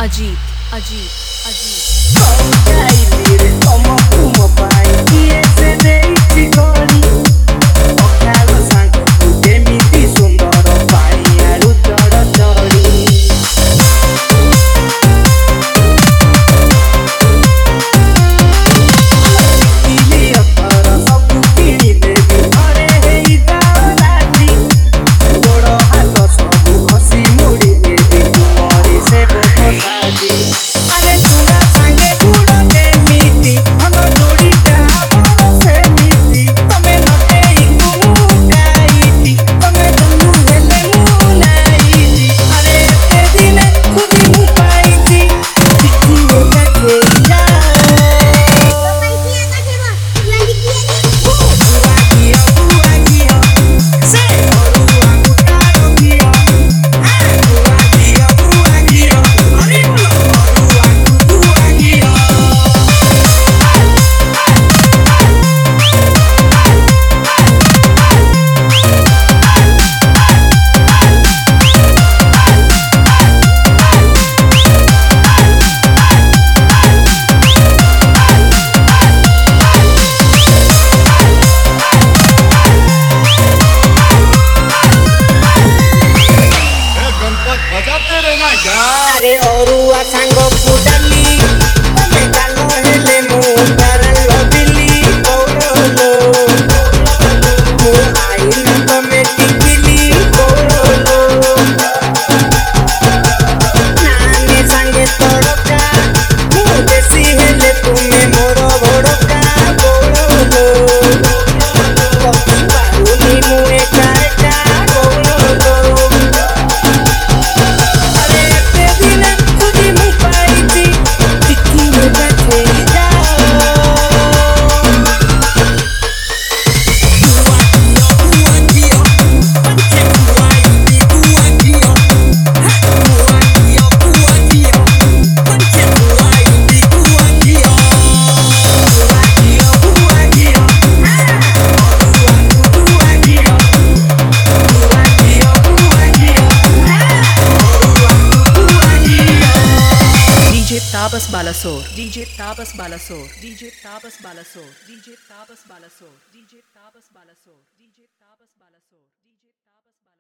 अजीत अजीत अजीत अरे औरुआ सांगो फुडली तमे गालो हेले मु करलो बिली कोरोलो मु आई न तमे टिकिली कोरोलो नाने संगे तोड़का मु बेसी हेले तुमे मोरो भड़का कोरोलो पारुनी मु एका एका कोरोलो Tapas Balasore DJ Tapas Balasore DJ Tapas Balasore DJ Tapas Balasore DJ Tapas Balasore